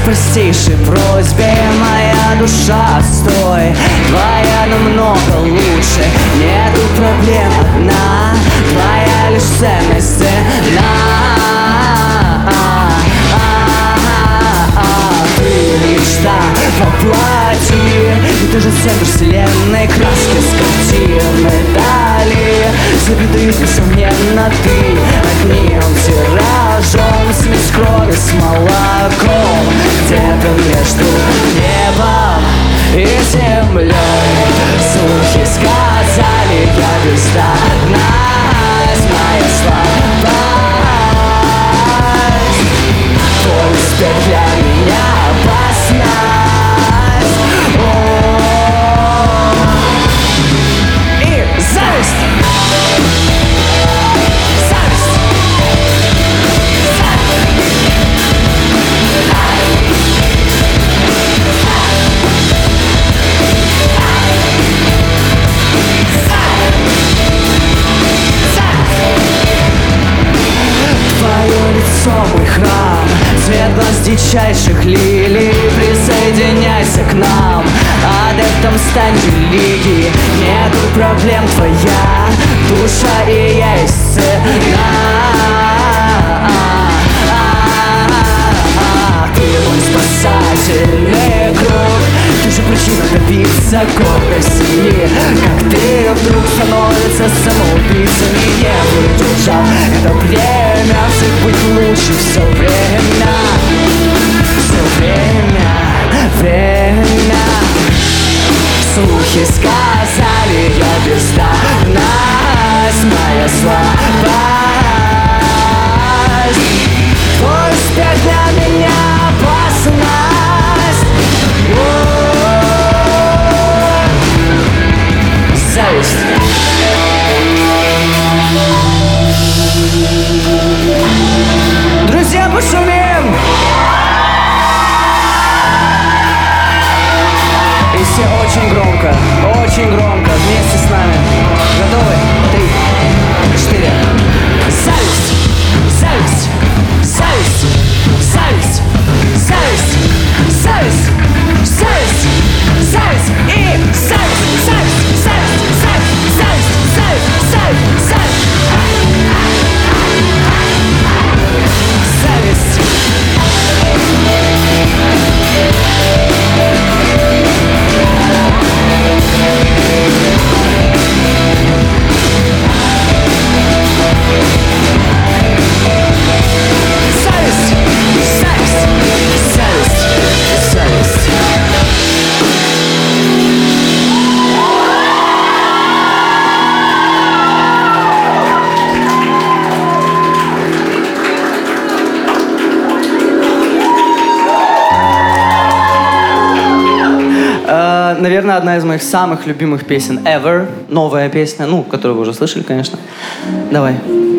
простейшей просьбе моя душа отстой. Твоя намного лучше, нету проблем одна, твоя лишь ценность цена. Ты мечта воплоти, и ты же центр вселенной, краски с картины дали запятых, несомненно, ты одним тиражом смесь крови с молоком где-то между небом и землей. Слухи сказали, я бездна, моя слабость. Твой успех для меня опасность. И зависть. Мой храм, цвет глаз дичайших лилий, присоединяйся к нам, адептом стань религии. Нету проблем, твоя душа и есть цена. Ты мой спасательный круг, ты же причина добиться гордой семьи. Как ты вдруг становится самоубийцами, не выдержал это время, всех быть лучше все время. Все время. Слухи сказали, я бездарность, моя слабость. Твой успех для меня опасность. Зависть. Друзья, пошумим! И все очень громко, вместе с нами. Готовы? 3, 4. Зависть! Зависть! Зависть! Зависть! Зависть! Зависть! Зависть! Зависть! И зависть! Зависть! Зависть! Зависть! Зависть! Зависть! Зависть! Зависть! Зависть. Наверное, одна из моих самых любимых песен ever. Новая песня, которую вы уже слышали, конечно. Давай.